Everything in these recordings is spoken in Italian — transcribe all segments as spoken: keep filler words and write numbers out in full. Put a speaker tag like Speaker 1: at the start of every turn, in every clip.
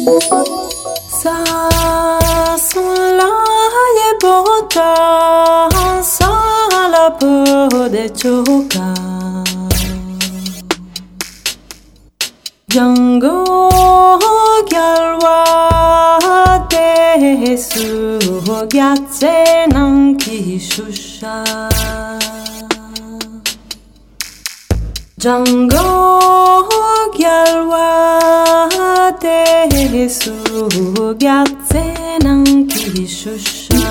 Speaker 1: Sa son la ye bota sa la po de choka Jango gyalwa te su gyatse nan ki shusha Jango gyalwa te su gyatse nan ki shusha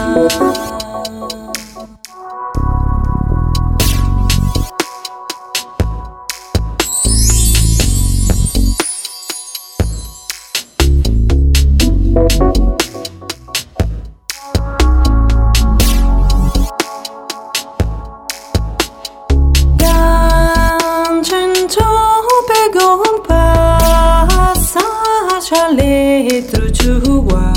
Speaker 1: Chale truchua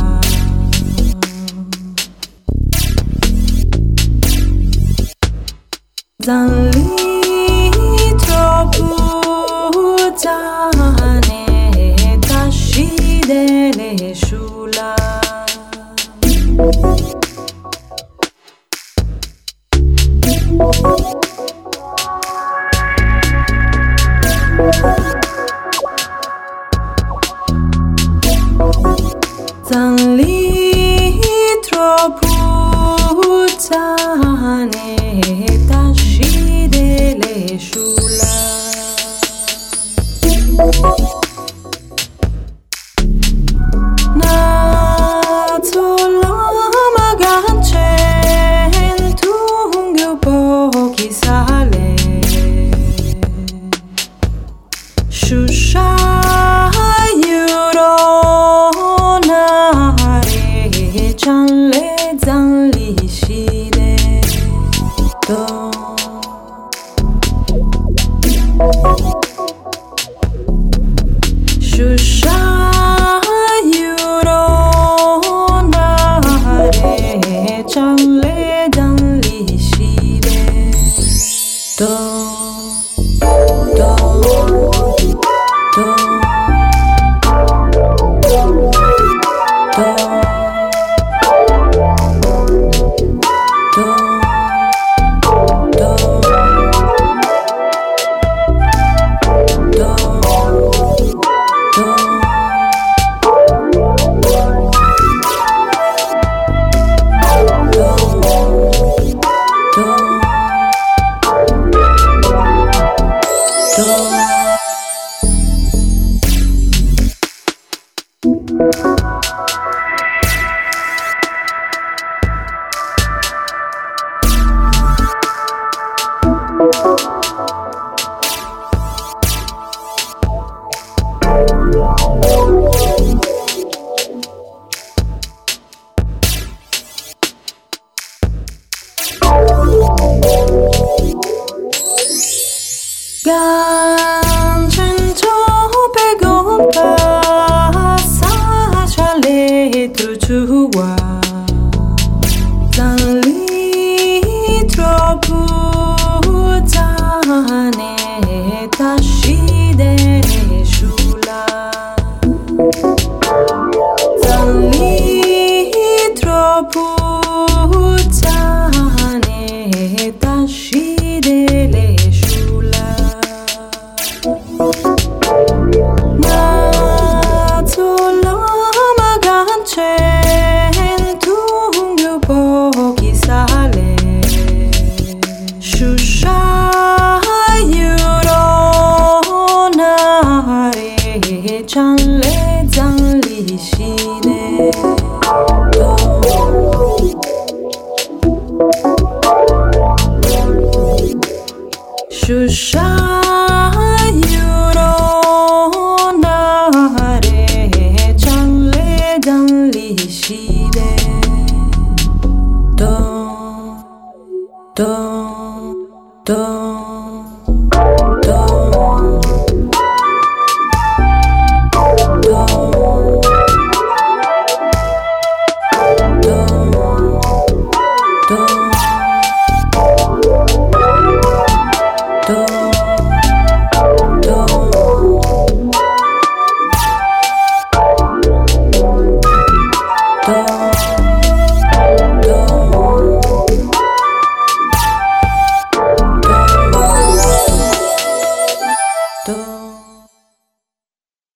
Speaker 1: Zanli tropu zane tashi dele shula Zanli tropu zane tashi dele shula Na tolama ganchen tungyo pochi sale Shusha Chanle zanli shide do Shusha yuro nare chanle zanli shide do do do Ganchen chope gompa sa chale truchua Zanli tropu zane tashi dele shula Zanli tropu zane tashi dele shula Na tolama ganchen tungyo pochi sale Shusha yuro nare chanle zanli shide